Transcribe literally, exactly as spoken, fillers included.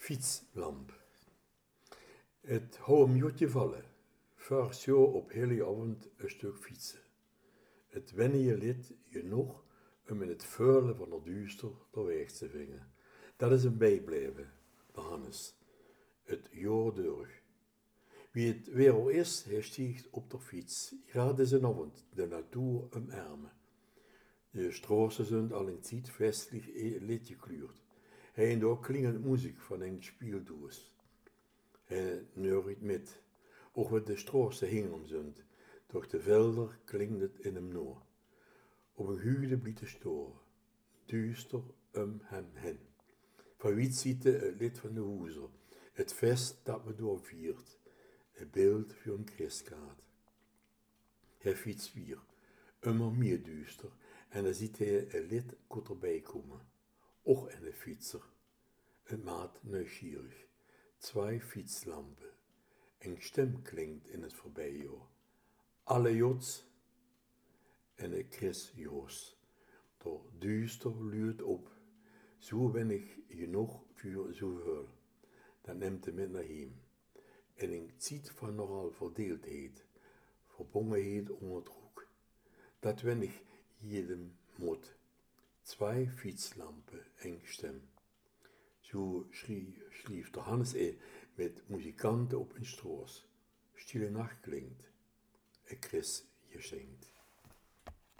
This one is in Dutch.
Fietslamp. Het hou hem jotje vallen. Vorig jaar op hele avond een stuk fietsen. Het wennen je lid genoeg om in het vuilen van het duister de weg te vinden. Dat is een bijblijven, de Hannes. Het jaar door. Wie het weer al is, hij stiegt op de fiets. Gaat is een avond de natuur omarmen. De straßen zijn al in tijd festlich liedje gekleurd. Hij en daar klingelt muziek van een spieldoos. Hij neuriet met. Ook wat de straßen hingen om zijn. Door de velden klinkt het in hem noor. Op een huide bliet te storen. Duister om hem heen. Van wie ziet het lid van de hoezer. Het fest dat me doorviert. Een beeld voor een christkaart. Hij fietst weer. Immer meer duister. En dan ziet hij een lid kot erbij komen. Och en een fietser. Het maat nieuwsgierig. Twee fietslampen. Een stem klinkt in het voorbijjaar. Alle jots. En een Chris Joos. Door duister luurt op. Zo weinig genoeg voor zoveel. Dan neemt hij met naar hem. En een ziet van nogal verdeeldheid. Verbongenheid onder druk. Dat weinig jedem moet. Twee fietslampen, een stem. Zo schreef de Hannes e met muzikanten op een stroos. Stille nacht klinkt. En Chris je zingt.